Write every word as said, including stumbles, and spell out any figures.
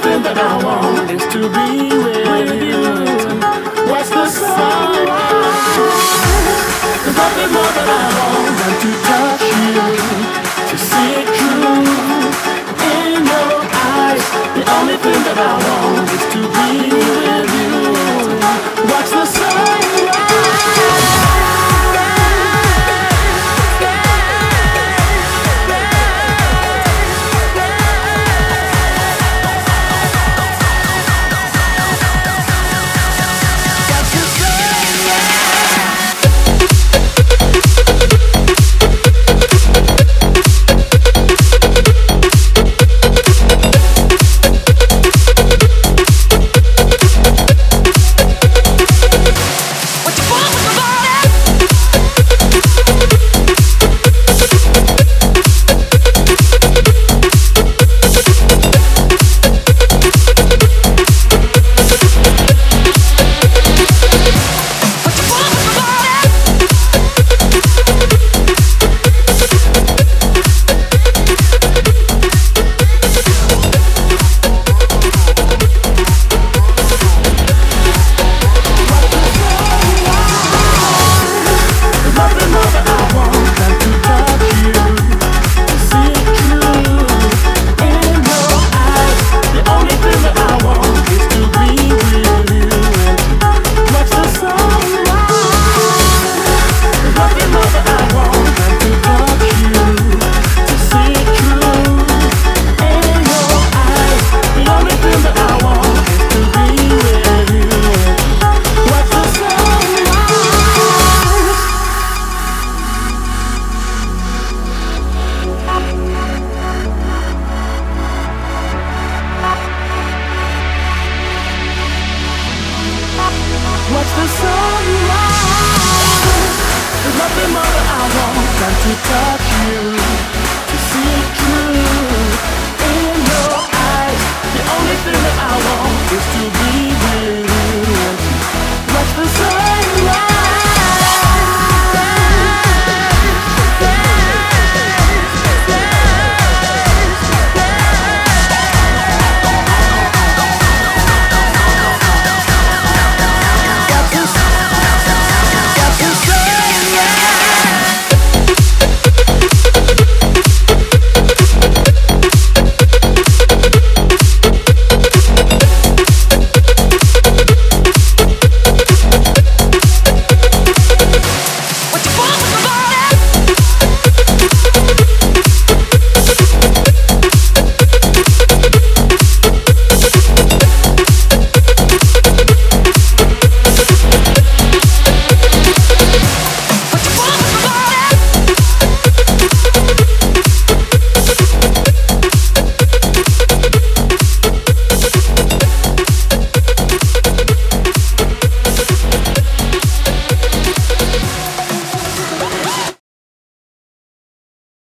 thing that I want is to be with you. What's the sun? There's nothing more that I want than to touch you, to see it true in your eyes. The only thing that I want is to be with you. Watch the sunrise. Watch the sunrise. There's nothing more that I want than to touch